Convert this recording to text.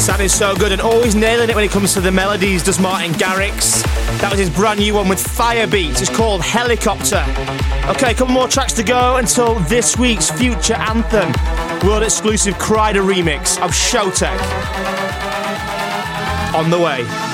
Sounding so good and always nailing it when it comes to the melodies, does Martin Garrix. That was his brand new one with Firebeats. It's called Helicopter. Okay, a couple more tracks to go until this week's future anthem. World exclusive Kryder remix of Showtek. On the way.